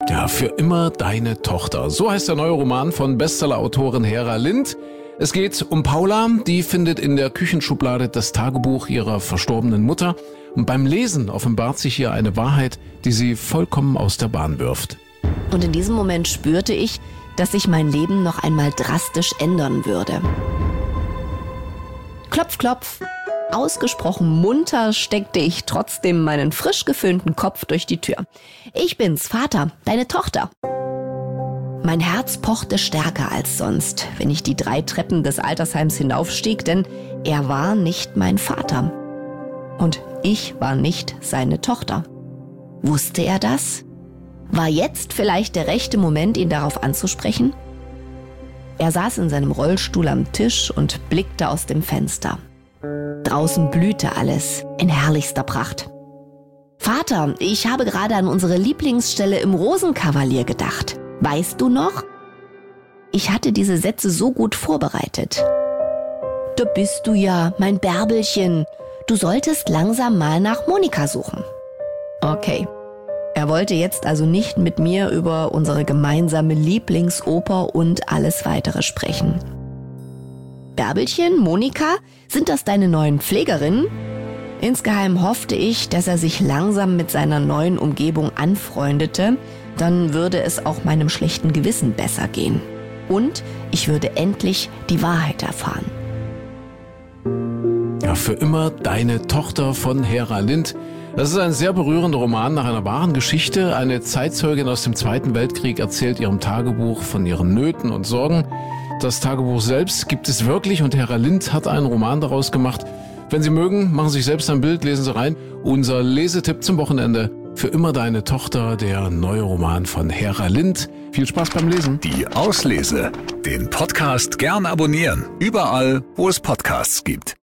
Ja, für immer deine Tochter. So heißt der neue Roman von Bestsellerautorin Hera Lind. Es geht um Paula, die findet in der Küchenschublade das Tagebuch ihrer verstorbenen Mutter. Und beim Lesen offenbart sich ihr eine Wahrheit, die sie vollkommen aus der Bahn wirft. Und in diesem Moment spürte ich, dass sich mein Leben noch einmal drastisch ändern würde. Klopf, klopf. Ausgesprochen munter steckte ich trotzdem meinen frisch geföhnten Kopf durch die Tür. Ich bin's, Vater, deine Tochter. Mein Herz pochte stärker als sonst, wenn ich die 3 Treppen des Altersheims hinaufstieg, denn er war nicht mein Vater. Und ich war nicht seine Tochter. Wusste er das? War jetzt vielleicht der rechte Moment, ihn darauf anzusprechen? Er saß in seinem Rollstuhl am Tisch und blickte aus dem Fenster. Draußen blühte alles in herrlichster Pracht. Vater, ich habe gerade an unsere Lieblingsstelle im Rosenkavalier gedacht. Weißt du noch? Ich hatte diese Sätze so gut vorbereitet. Da bist du ja, mein Bärbelchen. Du solltest langsam mal nach Monika suchen. Okay. Er wollte jetzt also nicht mit mir über unsere gemeinsame Lieblingsoper und alles weitere sprechen. Bärbelchen, Monika, sind das deine neuen Pflegerinnen? Insgeheim hoffte ich, dass er sich langsam mit seiner neuen Umgebung anfreundete, dann würde es auch meinem schlechten Gewissen besser gehen. Und ich würde endlich die Wahrheit erfahren. Ja, für immer deine Tochter von Hera Lind. Das ist ein sehr berührender Roman nach einer wahren Geschichte. Eine Zeitzeugin aus dem Zweiten Weltkrieg erzählt ihrem Tagebuch von ihren Nöten und Sorgen. Das Tagebuch selbst gibt es wirklich und Hera Lind hat einen Roman daraus gemacht. Wenn Sie mögen, machen Sie sich selbst ein Bild, lesen Sie rein. Unser Lesetipp zum Wochenende: Für immer deine Tochter, der neue Roman von Hera Lind. Viel Spaß beim Lesen. Die Auslese. Den Podcast gern abonnieren. Überall, wo es Podcasts gibt.